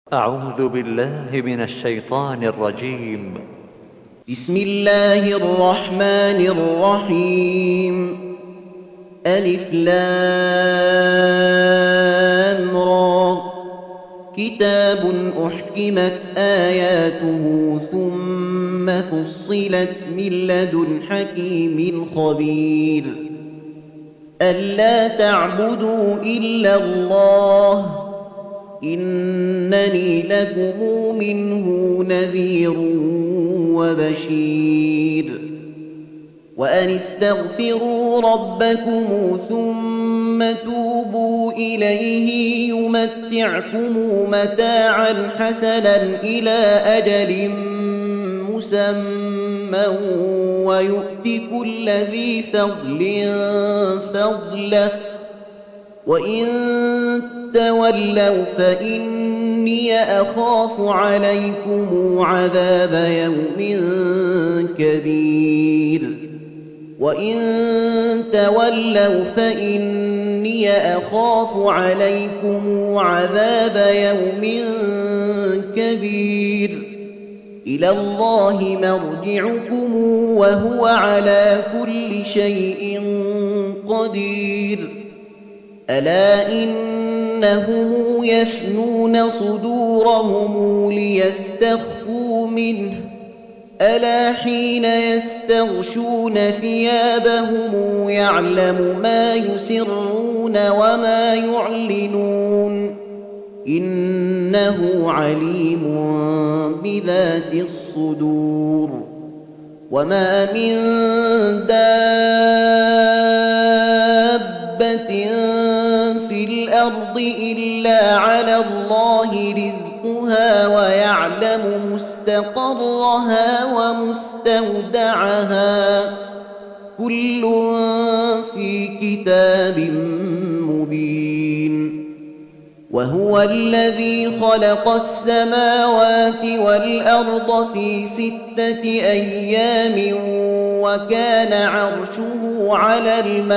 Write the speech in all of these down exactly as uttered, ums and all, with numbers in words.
أعوذ بالله من الشيطان الرجيم. بسم الله الرحمن الرحيم. ألف لام را. كتاب أحكمت آياته ثم فصلت من لدن حكيم خبير. ألا تعبدوا إلا الله إنني لكم منه نذير وبشير. وأن استغفروا ربكم ثم توبوا إليه يمتعكم متاعا حسنا إلى أجل مسمى ويؤت كل ذي فضل فضله وإن تولوا فإني أخاف عليكم عذاب يوم كبير. وإن تولوا فإني أخاف عليكم عذاب يوم كبير. إلى الله مرجعكم وهو على كل شيء قدير. ألا إنهم يثنون صدورهم ليستخفوا منه ألا حين يستغشون ثيابهم يعلم ما يسرون وما يعلنون إنه عليم بذات الصدور. وما من دابة في الأرض إلا على الله رزقها ويعلم مستقرها ومستودعها كل في كتاب مبين. وهو الذي خلق السماوات والأرض في ستة أيام وكان عرشه على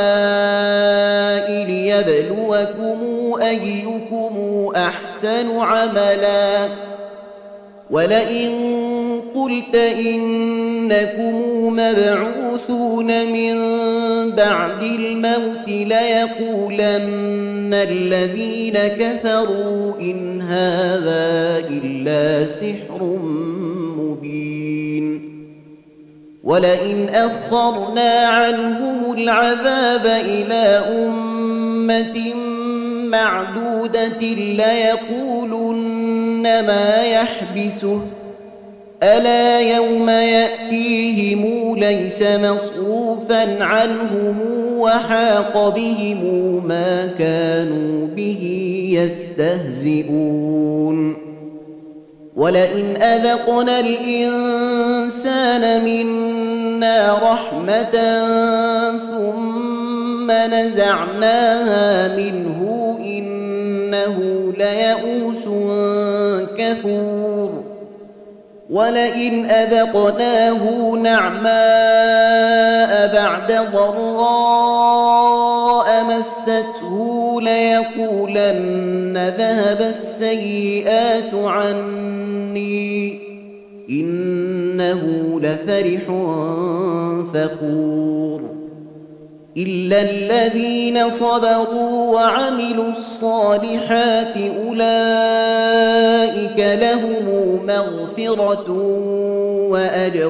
الماء ليبلوكم أيكم أحسن عملا. ولئن قلت إنكم مبعوثون من بعد الموت ليقولن الذين كفروا إن هذا إلا سحر مبين. ولئن أخرنا عنهم العذاب إلى أمة معدودة ليقولن ما يحبسه ألا يوم يأتيهم ليس مصروفا عنهم وحاق بهم ما كانوا به يستهزئون. ولئن أذقنا الإنسان منا رحمة ثم نزعناها منه إنه ليئوس كفور. ولئن أذقناه نعماء بعد ضراء مسته ليقولن ذهب السيئات عني إنه لفرح فخور. إلا الذين صبروا وعملوا الصالحات أولئك لهم مغفرة وأجر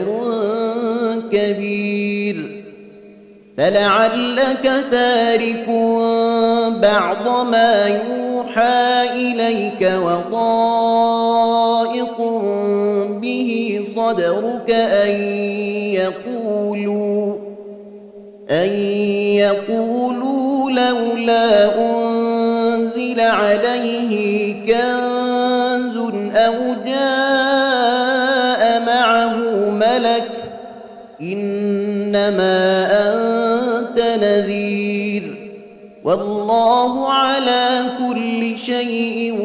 كبير. فلعلك تارك بعض ما يوحى إليك وضائق به صدرك أن يقولوا أن يقولوا لولا أنزل عليه كنز أو جاء معه ملك إنما أنت نذير والله على كل شيء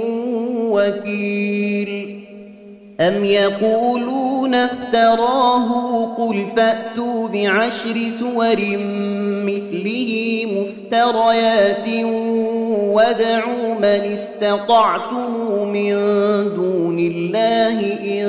وكيل. أم يقولون افتراه قل فأتوا بعشر سور مثله مفتريات وادعوا من استطعتم من دون الله إن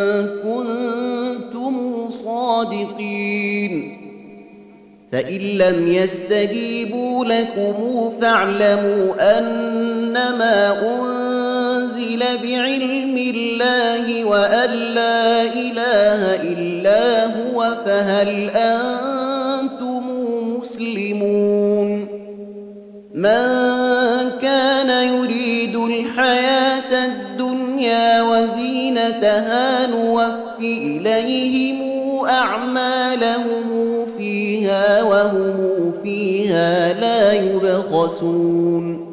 كنتم صادقين فإن لم يستجيبوا لكم فاعلموا أنما أنزل بعلم الله وأن لا إله إلا هو فهل أنتم مسلمون من كان يريد الحياة الدنيا وزينتها نوف إليهم أعمالهم فيها وهم فيها لا يبخسون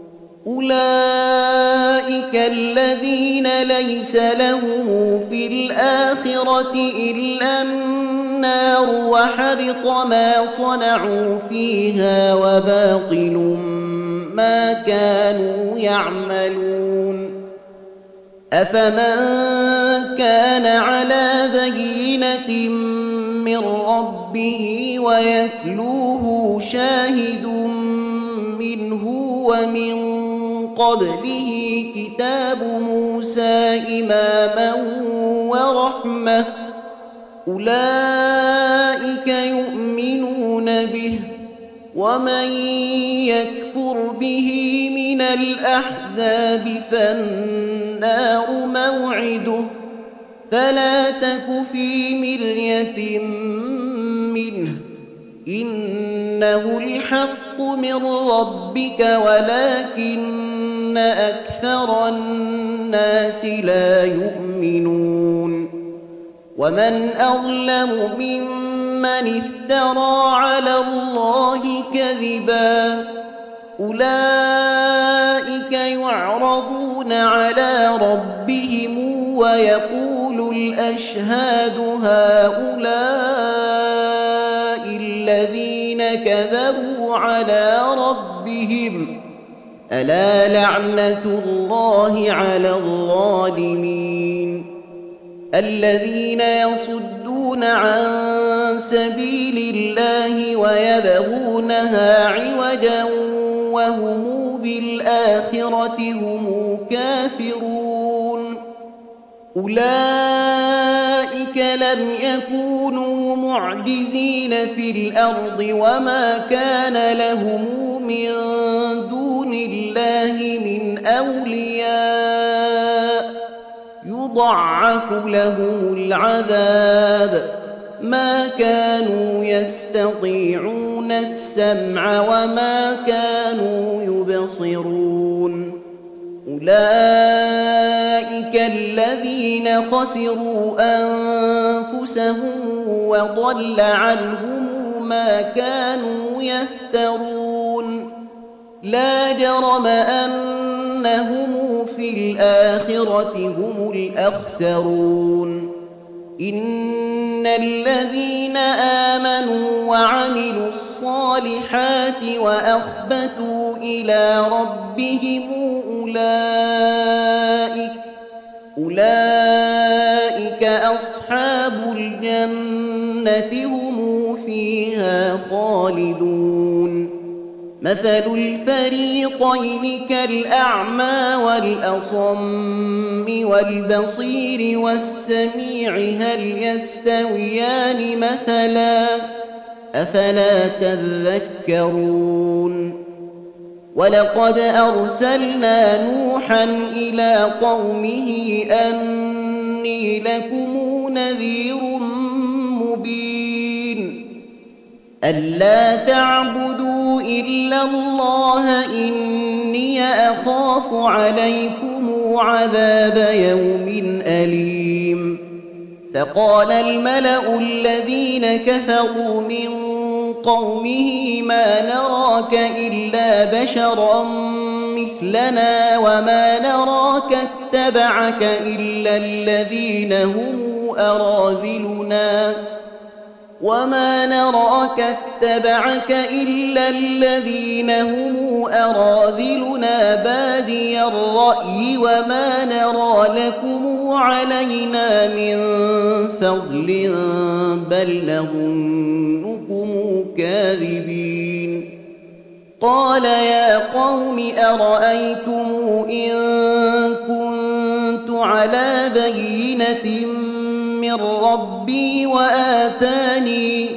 أولئك الذين ليس لهم في الآخرة إلا النار وحبط ما صنعوا فيها وباطل ما كانوا يعملون أفمن كان على بينة من ربه ويتلوه شاهد منه ومن قبله كتاب موسى إماما ورحمة أولئك يؤمنون به ومن يكفر به من الأحزاب فالنار موعده فلا تك في مرية منه إنه الحق من ربك ولكن أكثر الناس لا يؤمنون ومن أظلم ممن افترى على الله كذبا أولئك يعرضون على ربهم ويقول الأشهاد هؤلاء الذين كذبوا على ربهم ألا لعنة الله على الظالمين الذين يصدون عن سبيل الله ويبغونها عوجا وهم بالآخرة هم كافرون أولئك لم يكونوا معجزين في الأرض وما كان لهم من دون الله من أولياء يضعف لهم العذاب ما كانوا يستطيعون السمع وما كانوا يبصرون أولئك الذين خسروا أنفسهم وضل عنهم ما كانوا يفترون لا جرم أنهم في الآخرة هم الأخسرون إن الذين آمنوا وعملوا الصالحات وأخبتوا إلى ربهم أولئك أولئك أصحاب الجنة هم فيها خالدون مثل الفريقين كالأعمى والأصم والبصير والسميع هل يستويان مثلا أفلا تذكرون ولقد أرسلنا نوحا إلى قومه أني لكم نذير مبين ألا تعبدوا إلا الله إني أخاف عليكم عذاب يوم أليم فقال الملأ الذين كفروا من قومه ما نراك إلا بشرا مثلنا وما نراك اتبعك إلا الذين هم أراذلنا وما نراك اتبعك إلا الذين هم أراذلنا بادي الرأي وما نرى لكم علينا من فضل بل نظنكم كاذبين قال يا قوم أرأيتم إن كنت على بينة من ربي وآتاني,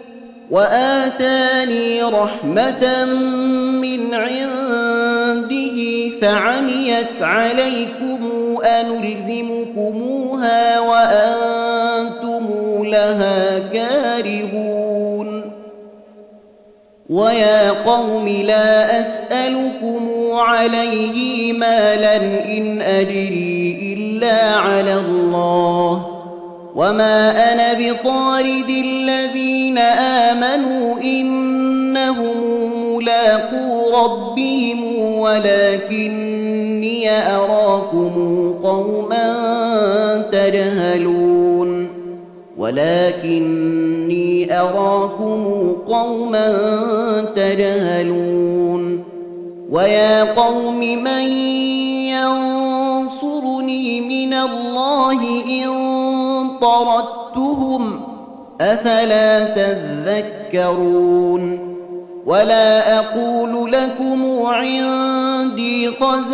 وآتاني رحمة من عنده فعميت عليكم أنلزمكموها وأنتم لها كارهون ويا قوم لا أسألكم عليه مالا إن أجري إلا على الله وما أنا بطارد الذين آمنوا إنهم ملاقو ربهم ولكني أراكم قوما تجهلون ولكني أراكم قوما تجهلون ويا قوم من ينصرني من الله إن طردتهم أفلا تذكرون ولا أقول لكم عندي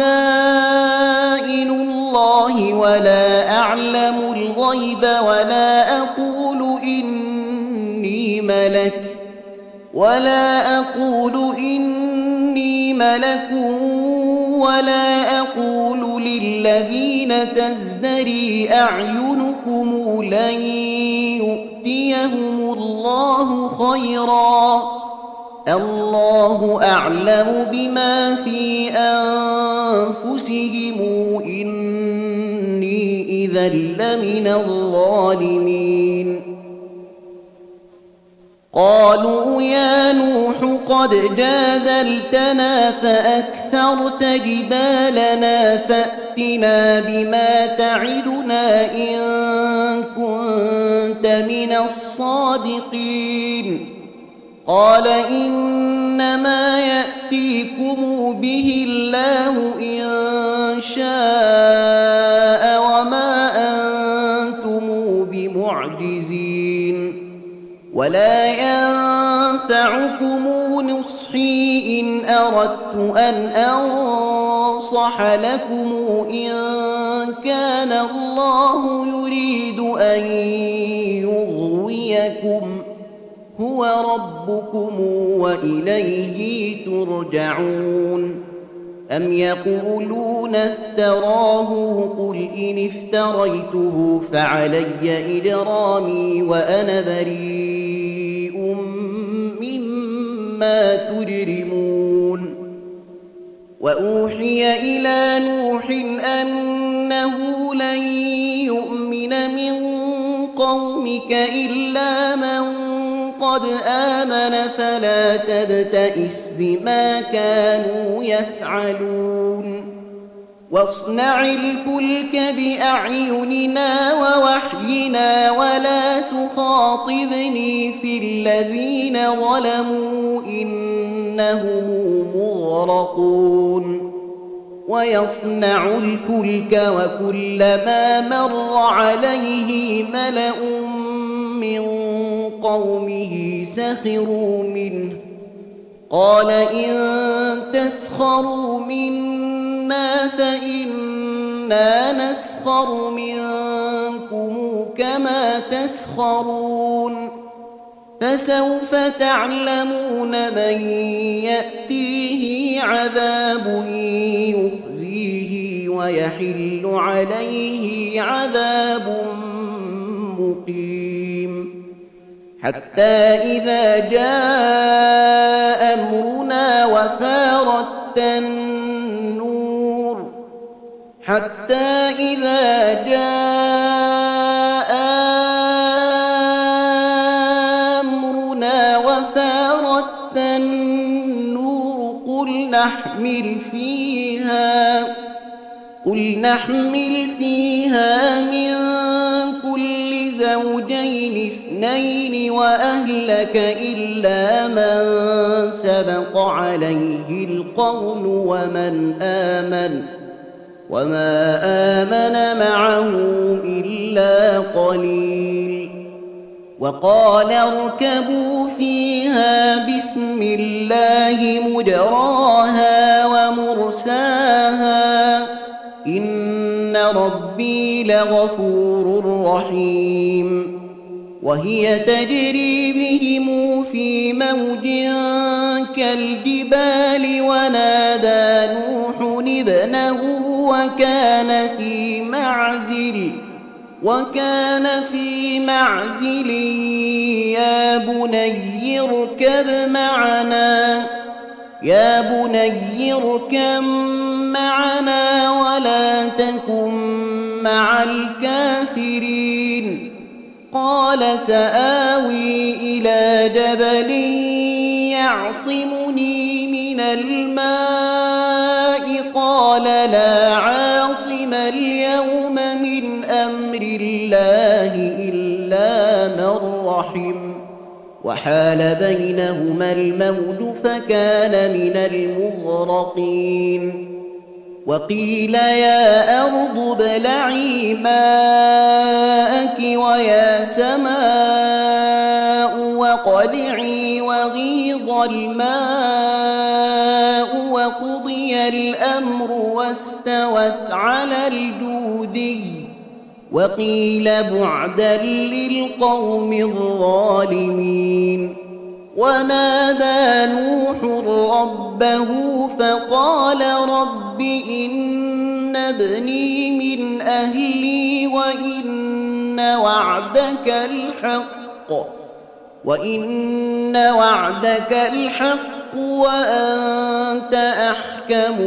خزائن الله ولا أعلم الغيب ولا أقول إني ملك ولا أقول إني ملك ولا أقول للذين تزدري أعينكم لن يؤتيهم الله خيرا الله أعلم بما في أنفسهم إني إذا لمن الظالمين قالوا يا نوح قد جادلتنا فأكثرت جدالنا فأتنا بما تعدنا إن كنت من الصادقين قال إنما يأتيكم به الله إن شاء وما أنتم بمعجزين ولا ينفعكم نصحي إن أردت أن أنصح لكم إن كان الله يريد أن يغويكم هو ربكم وإليه ترجعون أم يقولون افتراه قل إن افتريته فعلي إجرامي وأنا بريء مما تجرمون وأوحي إلى نوح أنه لن يؤمن من قومك إلا من قد آمن فلا تبتئس بما كانوا يفعلون واصنع الفلك بأعيننا ووحينا ولا تخاطبني في الذين ظلموا إنهم مغرقون ويصنع الفلك وكلما مر عليه ملأ من قومه سخروا منه قال إن تسخروا منا فإنا نسخر منكم كما تسخرون فسوف تعلمون من يأتيه عذاب يخزيه ويحل عليه عذاب مقيم حتى إذا جاء أمرنا وفارت النور حتى إذا جاء أمرنا وفارت النور قل نحمل فيها قل نحمل فيها من كل زوجين اثنين وأهلك إلا من سبق عليه القول ومن آمن وما آمن معه إلا قليل وقال اركبوا فيها بسم الله مجراها ومرساها إن ربي لغفور رحيم وهي تجري بهم في موج كالجبال ونادى نوح ابنه وكان في معزل وكان في معزل يا بني اركب معنا يا بني اركب معنا ولا تكن مع الكافرين قال سآوي إلى جبل يعصمني من الماء قال لا عاصم اليوم من أمر الله إلا من رحم وحال بينهما الموج فكان من المغرقين وقيل يا أرض ابلعي ماءك ويا سماء واقلعي وغيض الماء وقضي الأمر واستوت على الجودي وقيل بعدا للقوم الظالمين ونادى نوح ربه فقال رب إن ابني من أهلي وإن وعدك الحق وإن وعدك الحق وأنت أحكم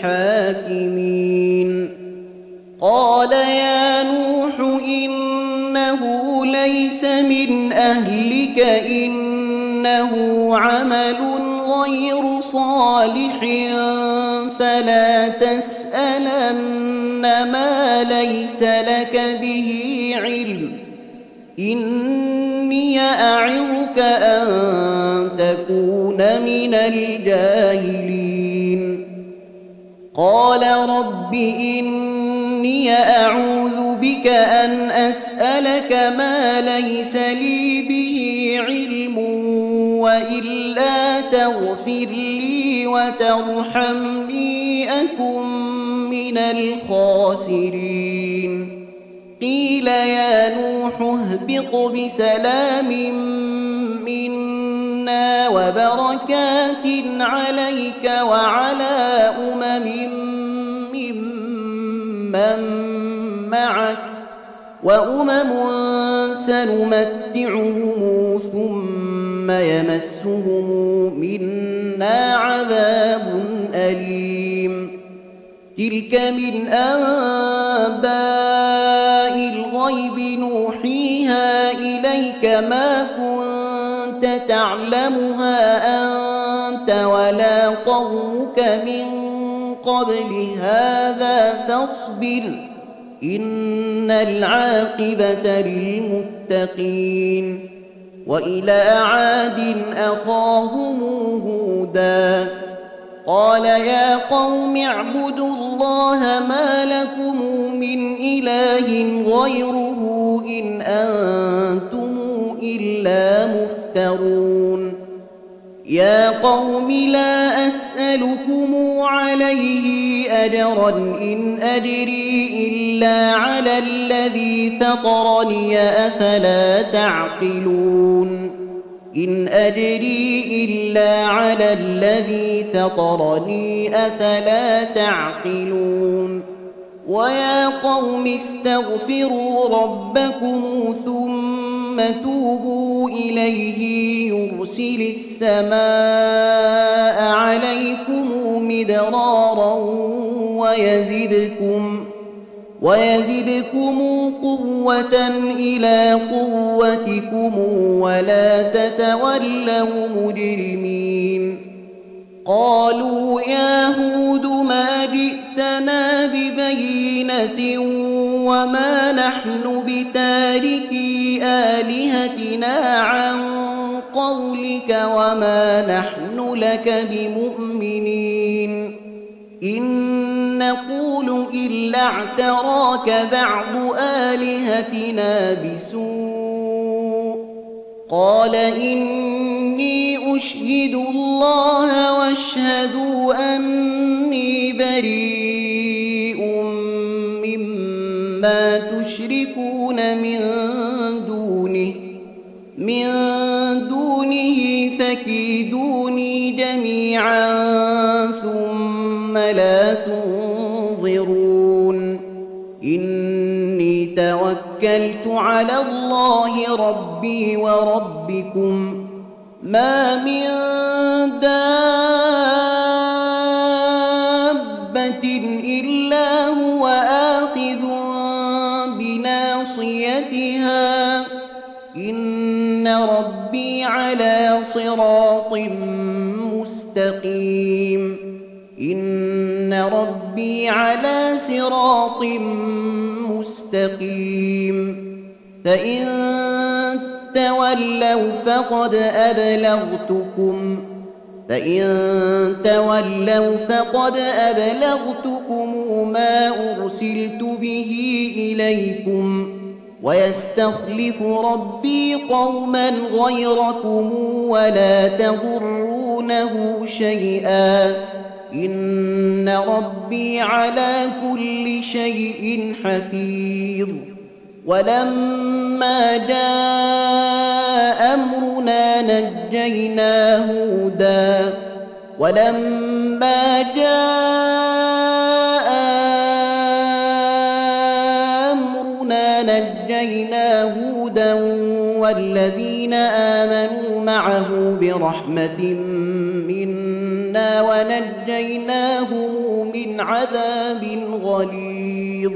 الحاكمين قال يا نوح إنه ليس من أهلك إنه عمل غير صالح فلا تسألن ما ليس لك به علم إني أعظك أن تكون من الجاهلين قال رب إني أعوذ بك أن أسألك ما ليس لي به علم وإلا تغفر لي وترحمني أكن من الخاسرين قيل يا نوح اهبط بسلام منا وبركات عليك وعلى أمم ممن معك وأمم سنمتعهم ثم يمسهم منا عذاب أليم تلك من أنباء الغيب نوحيها إليك ما كنت تعلمها أنت ولا قومك من قبل هذا فاصبر إن العاقبة للمتقين وإلى عاد أخاهم هودا قال يا قوم اعبدوا الله ما لكم من إله غيره إن أنتم إلا مفترون يا قوم لا أسألكم عليه أجرا إن أجري إلا على الذي فطرني أفلا تعقلون إن أجري إلا على الذي فطرني أفلا تعقلون ويا قوم استغفروا ربكم ثم توبوا إليه يرسل السماء عليكم مدرارا ويزدكم ويزدكم قوة إلى قوتكم ولا تتولوا مجرمين قالوا يا هود ما جئتنا ببينة وما نحن بتاركي آلهتنا عن قولك وما نحن لك بمؤمنين إن نقول إلا اعتراك بعض آلهتنا بسوء قال إني أشهد الله واشهدوا أني بريء مما تشركون من دونه من دونه فكيدوني جميعا ثم لا تنظرون إني توكلت على الله ربي وربكم ما من دابة إلا هو آخذ بناصيتها إن ربي على صراط مستقيم إن ربي على صراط مستقيم فإن تولوا فقد أبلغتكم فإن تولوا فقد أبلغتكم ما أرسلت به إليكم ويستخلف ربي قوما غيركم ولا تضرونه شيئا إن ربي على كل شيء حفيظ ولما جاء أمرنا نجينا هودا ولما جاء أمرنا نجينا هودا والذين آمنوا معه برحمة منا ونجيناهم من عذاب غليظ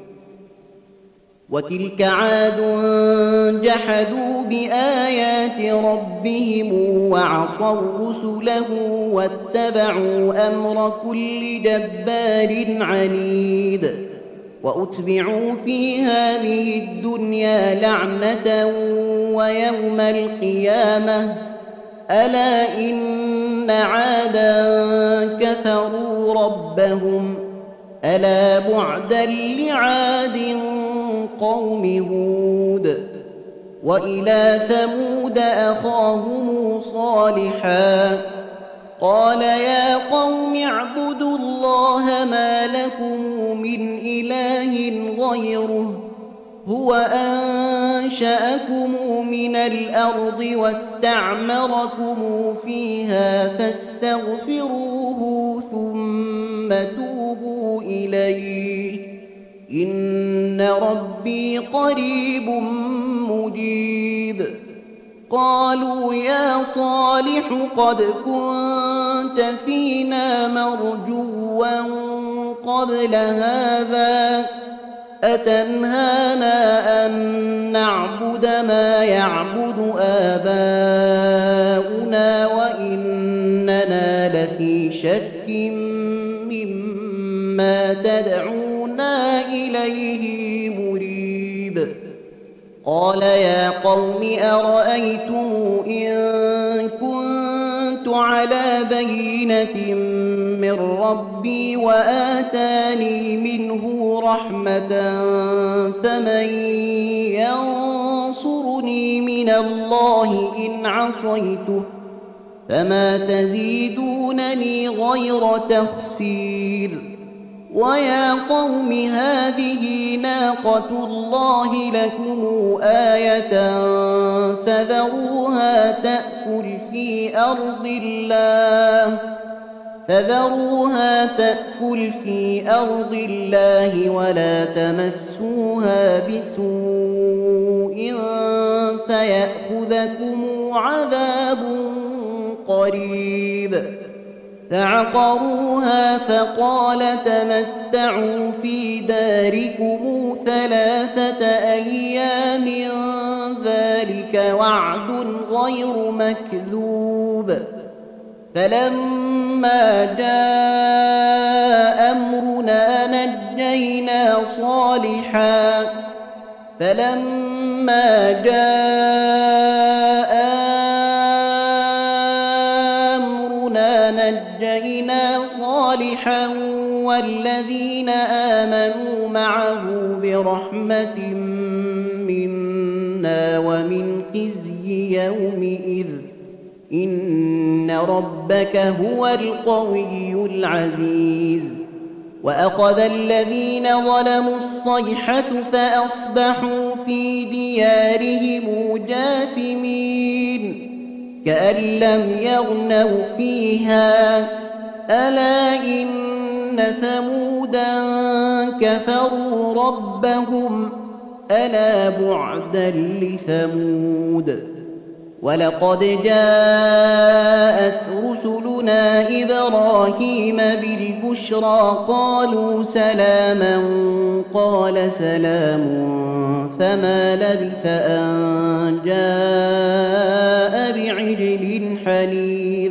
وتلك عاد جحدوا بآيات ربهم وعصوا رسله واتبعوا أمر كل جبار عنيد وأتبعوا في هذه الدنيا لعنة ويوم القيامة ألا إن عادا كفروا ربهم ألا بعدا لعاد قوم هود وإلى ثمود أخاهم صالحا قال يا قوم اعبدوا الله ما لكم من إله غيره هو أنشأكم من الأرض واستعمركم فيها فاستغفروه ثم توبوا إليه إن ربي قريب مجيب قالوا يا صالح قد كنت فينا مرجوا قبل هذا أتنهانا أن نعبد ما يعبد آباؤنا وإننا لفي شك مما تدعونا إليه مريب قال يا قوم أرأيتم إن كنت على بينة من ربي وآتاني منه رحمة فمن ينصرني من الله إن عصيته فما تزيدونني غير تخسير ويا قوم هذه ناقة الله لكم آية فذروها تأكل في أرض الله فذروها تأكل في أرض الله ولا تمسوها بسوء فيأخذكم عذاب قريب فعقروها فقال تمتعوا في داركم ثلاثة أيام ذلك وعد غير مكذوب فلما جاء أمرنا نجينا صالحا فلما جاء أمرنا نجينا صالحا والذين آمنوا معه برحمة منا ومن خزي يومئذ إن ربك هو القوي العزيز وأخذ الذين ظلموا الصيحة فأصبحوا في ديارهم جاثمين كأن لم يغنوا فيها ألا إن ثمودا كفروا ربهم ألا بعدا لثمود ولقد جاءت رسلنا إبراهيم بالبشرى قالوا سلاما قال سلام فما لبث أن جاء بعجل حنيذ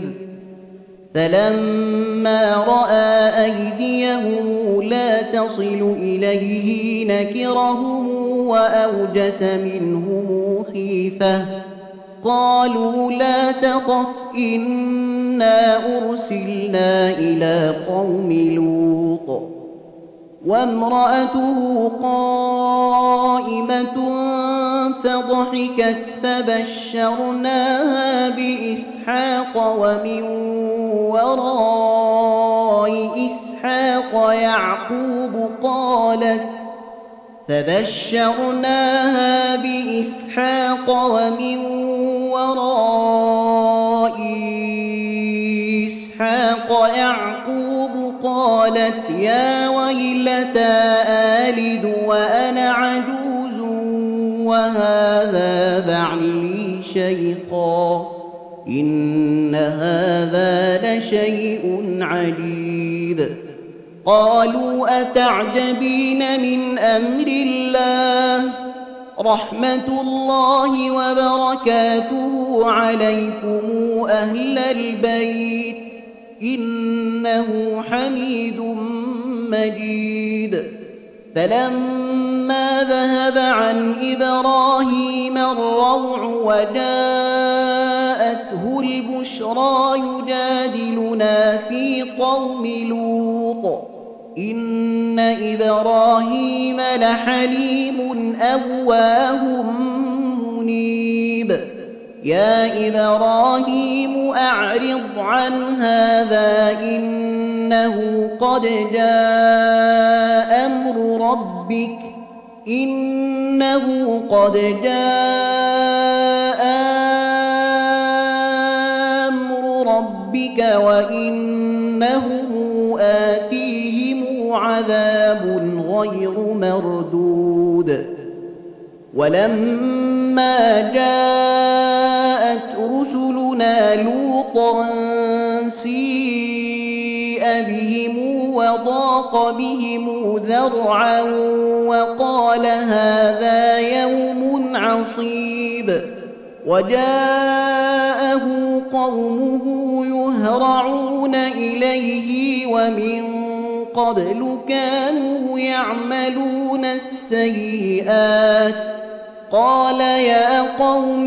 فلما رأى أيديهم لا تصل إليه نكرهم وأوجس منهم خيفة قالوا لا تخف إنا أرسلنا إلى قوم لوط وامرأته قائمة فضحكت فبشرناها بإسحاق ومن وراء إسحاق يعقوب قالت فبشرناها بإسحاق ومن وراء إسحاق يعقوب قالت يا ويلتى آلد وأنا عجوز وهذا بعلي شيخا إن هذا لشيء عجيب قالوا أتعجبين من أمر الله رحمة الله وبركاته عليكم أهل البيت إنه حميد مجيد فلما ذهب عن إبراهيم الروع وجاءته البشرى يجادلنا في قوم لوط إن إبراهيم لحليم أواه منيب يا إبراهيم أعرض عن هذا إنه قد جاء أمر ربك إنه قد جاء أمر ربك وإنهم آتيهم عذاب غير مردود ولما جاءت رسلنا لوطا سيء بهم وضاق بهم ذرعا وقال هذا يوم عصيب وجاءه قومه يهرعون إليه ومن قبل كانوا يعملون السيئات قال يا قوم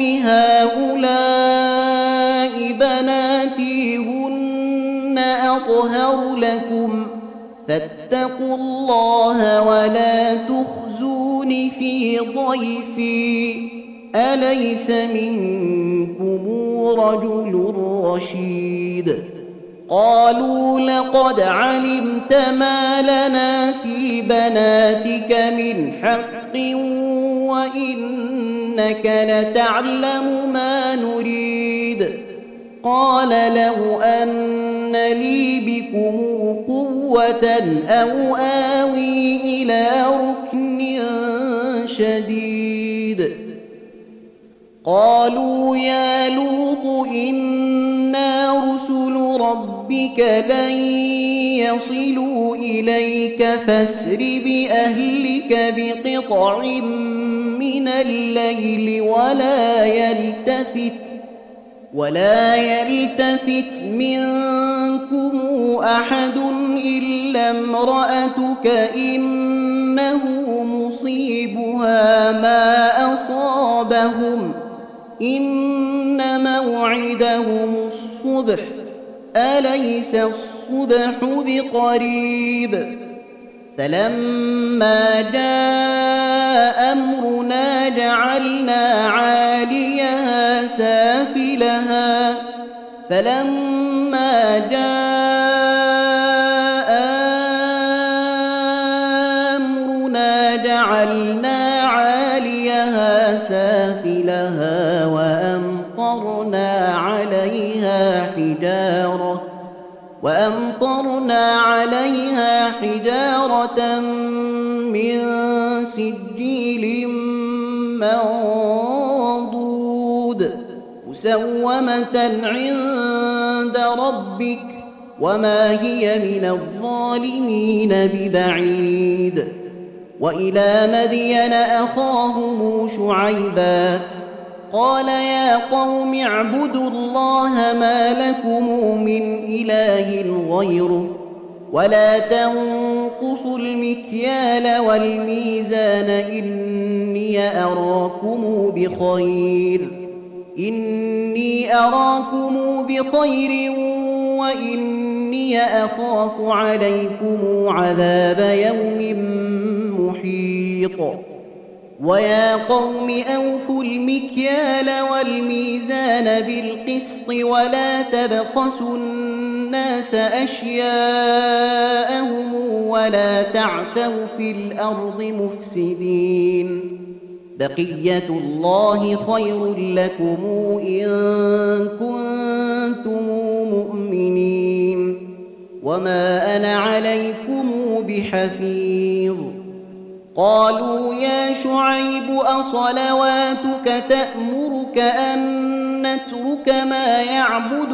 هؤلاء بناتي هن أطهر لكم فاتقوا الله ولا تخزون في ضيفي أليس منكم رجل رشيد قالوا لقد علمت ما لنا في بناتك من حق وإنك لتعلم ما نريد قال لو أن لي بكم قوة أو آوي إلى ركن شديد قالوا يا لوط إنا رسل ربك لن يصلوا إليك فاسر بأهلك بقطع من الليل ولا يلتفت ولا يلتفت منكم أحد إلا امرأتك إنه مصيبها ما أصابهم إن موعدهم الصبح أليس الصبح بقريب فلما جاء أمرنا جعلنا عاليها فلما جاء أمرنا جعلنا عاليها سافلها وأمطرنا عليها حجارة وأمطرنا عليها حجارة من سجيل منضود مسومة عند ربك وما هي من الظالمين ببعيد. وإلى مدين أخاهم شعيبا قال يا قوم اعبدوا الله ما لكم من إله غيره ولا تنقصوا المكيال والميزان إني أراكم بخير إني أراكم بخير وإني أخاف عليكم عذاب يوم محيط. ويا قوم أوفوا المكيال والميزان بالقسط ولا تبخسوا الناس أشياءهم ولا تعثوا في الأرض مفسدين. بقية الله خير لكم إن كنتم مؤمنين وما أنا عليكم بحفيظ. قالوا يا شعيب أصلواتك تأمرك أن نترك ما يعبد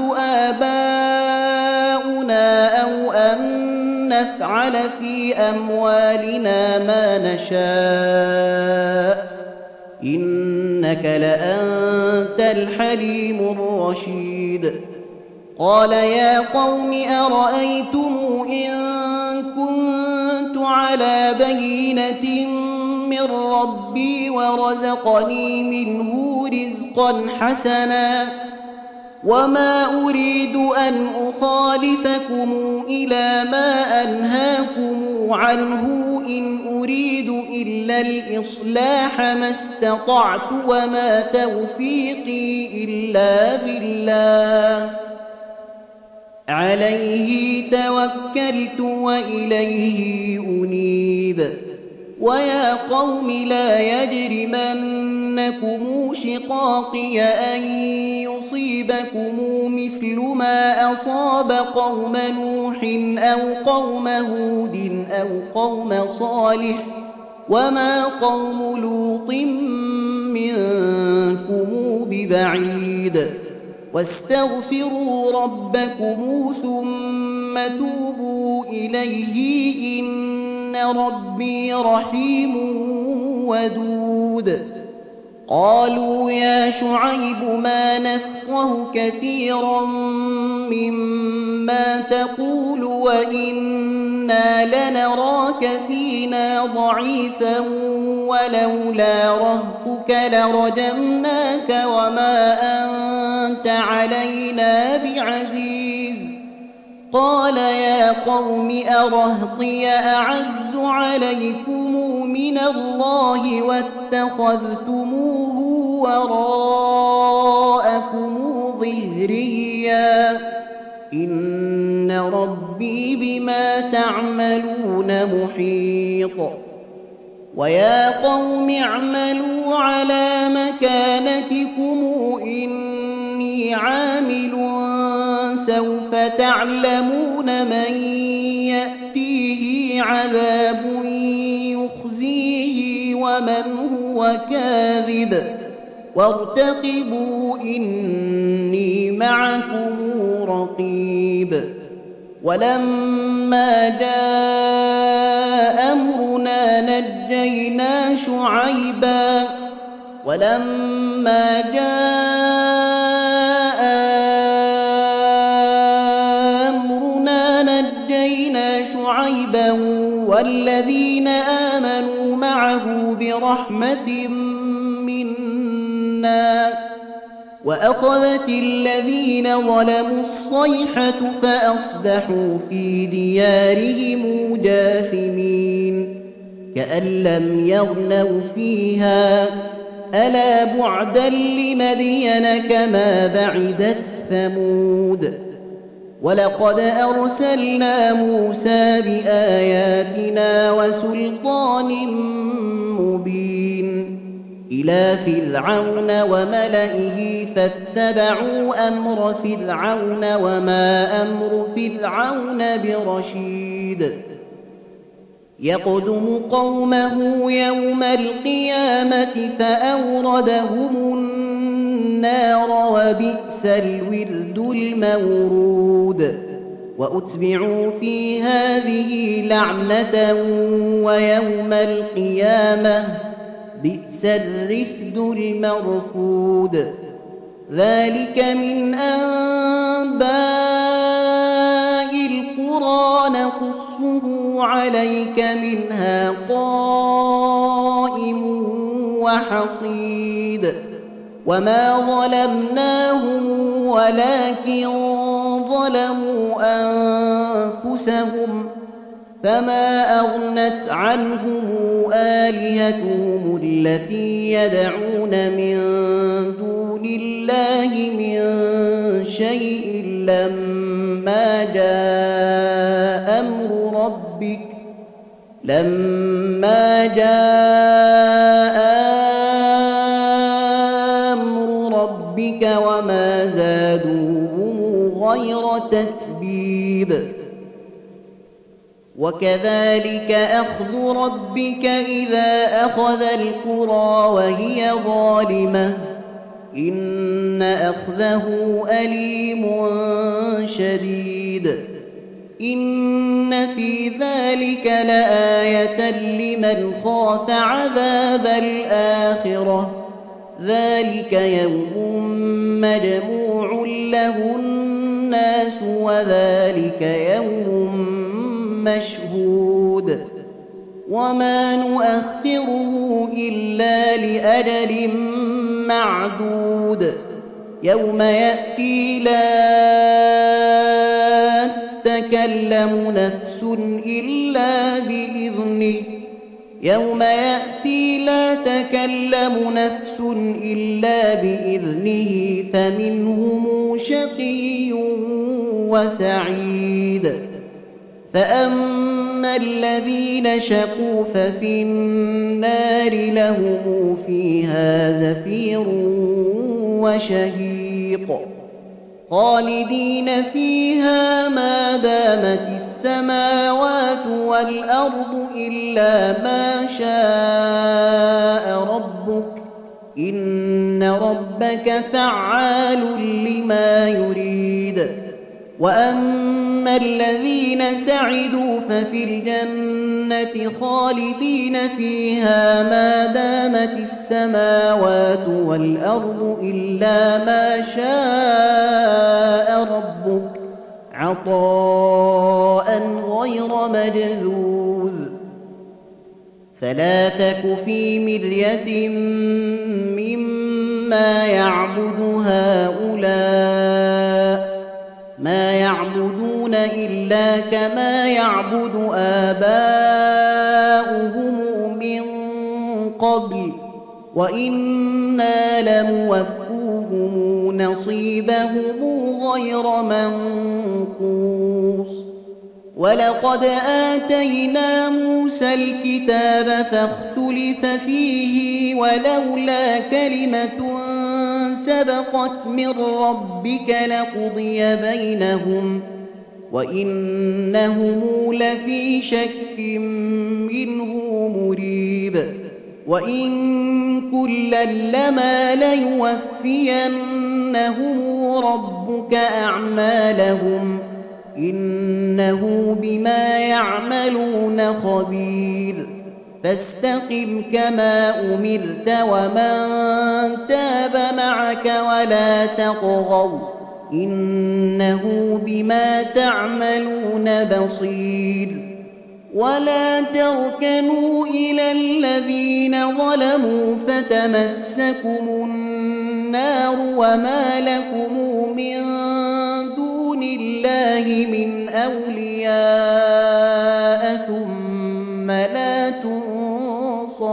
آباؤنا أو أن نفعل في أموالنا ما نشاء إنك لأنت الحليم الرشيد. قال يا قوم أرأيتم إن كنت على بينة من ربي ورزقني منه رزقا حسنا وما أريد أن أخالفكم إلى ما أنهاكم عنه إن أريد إلا الإصلاح ما استطعت وما توفيقي إلا بالله عليه توكلت وإليه أنيب. ويا قوم لا يجرمنكم شقاقي أن يصيبكم مثل ما أصاب قوم نوح أو قوم هود أو قوم صالح وما قوم لوط منكم ببعيد. واستغفروا ربكم ثم توبوا إليه إن ربي رحيم ودود. قالوا يا شعيب ما نفقه كثيرا مما تقول وإنا لنراك فينا ضعيفا ولولا رهطك لرجمناك وما أنت علينا بعزيز. قال يا قوم أرهطي أعز عليكم من الله واتخذتموه وراءكم ظهريا إن ربي بما تعملون محيط. ويا قوم اعملوا على مكانتكم إني عامل سوف تعلمون من يأتيه عذاب يخزيه ومن هو كاذب وارتقبوا إني معكم رقيب. ولما جاء أمرنا نجينا شعيبا ولما جاء أمرنا نجينا شعيبا والذين آمنوا معه برحمة منا وأخذت الذين ظلموا الصيحة فأصبحوا في ديارهم جاثمين كأن لم يغنوا فيها ألا بعدا لمدين كما بعدت ثمود ولقد أرسلنا موسى بآياتنا وسلطان مبين إلى فرعون وملئه فاتبعوا أمر فرعون وما أمر فرعون برشيد يقدم قومه يوم القيامة فأوردهم النار وبئس الورد المورود وأتبعوا في هذه لعنة ويوم القيامة بئس الرفد المرفود ذلك من أنباء القرى نقصه عليك منها قائم وحصيد وما ظلمناهم ولكن ظلموا أنفسهم فما أغنت عنهم آلهتهم التي يدعون من دون الله من شيء لما جاء أمر ربك لما جاء أمر ربك وما زادوهم غير تتبيب وكذلك أخذ ربك إذا أخذ القرى وهي ظالمة إن أخذه أليم شديد إن في ذلك لآية لمن خاف عذاب الآخرة ذلك يوم مجموع له الناس وذلك يوم مشهود وما نؤخره إلا لأجل معدود يوم يأتي لا تكلم نفس إلا بإذنه يوم يأتي لا تكلم نفس إلا بإذنه فمنهم شقي وسعيد فأما الذين شقوا ففي النار لهم فيها زفير وشهيق خالدين فيها ما دامت السماوات والأرض إلا ما شاء ربك إن ربك فعال لما يريد وأما الذين سعدوا ففي الجنة خالدين فيها ما دامت السماوات والأرض إلا ما شاء ربك عطاء غير مجذوذ فلا تك في مرية مما يعبد هؤلاء ما يعبدون إلا كما يعبد آباؤهم من قبل وإنا لموفوهم نصيبهم غير منقوص ولقد آتينا موسى الكتاب فاختلف فيه ولولا كلمة سبقت من ربك لقضي بينهم وإنهم لفي شك منه مريب وإن كلا لما ليوفينهم ربك أعمالهم إنه بما يعملون خبير فاستقم كما أمرت ومن تاب معك ولا تطغوا إنه بما تعملون بصير ولا تركنوا إلى الذين ظلموا فتمسكم النار وما لكم من دون الله من أولياء ثم لا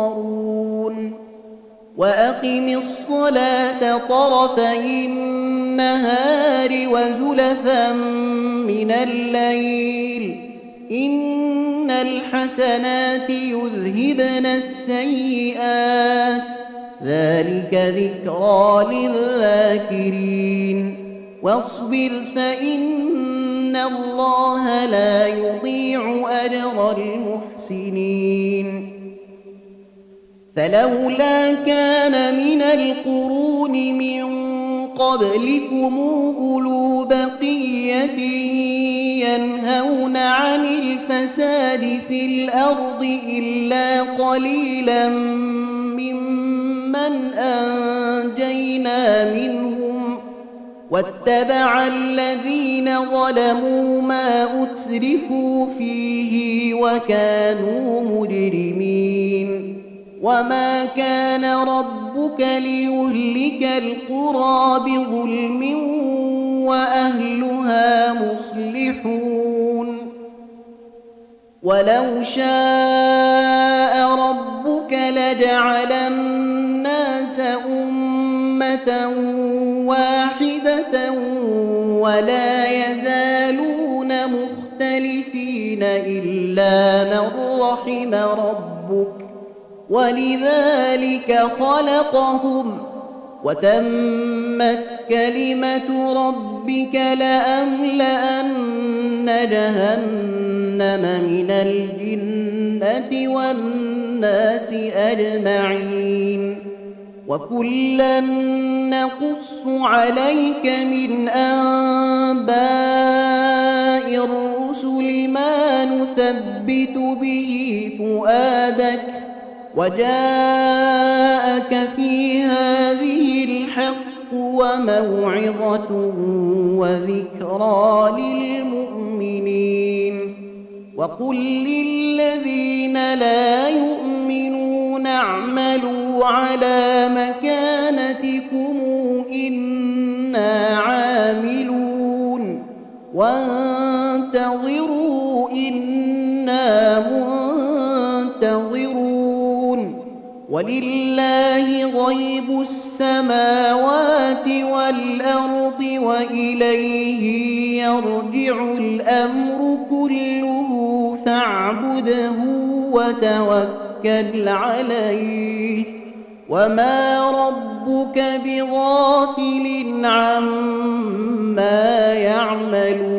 تنصرون وأقم الصلاة طرفي النهار وزلفا من الليل إن الحسنات يذهبن السيئات ذلك ذكرى للذاكرين واصبر فإن الله لا يضيع أجر المحسنين فلولا كان من القرون من قبلكم أولو بقية ينهون عن الفساد في الأرض إلا قليلا ممن أنجينا منهم واتبع الذين ظلموا ما أترفوا فيه وكانوا مجرمين وما كان ربك ليهلك القرى بظلم وأهلها مصلحون ولو شاء ربك لجعل الناس أمة واحدة ولا يزالون مختلفين إلا من رحم ربك ولذلك خلقهم وتمت كلمة ربك لأملأن جهنم من الجنة والناس أجمعين وكلا نقص عليك من أنباء الرسل ما نثبت به فؤادك وجاءك في هذه الحق وموعظة وذكرى للمؤمنين وقل للذين لا يؤمنون اعملوا على مكانتكم إنا عاملون وانتظروا إنا منتظرون ولله غيب السماوات والأرض وإليه يرجع الأمر كله فاعبده وتوكل عليه وما ربك بغافل عما يعملون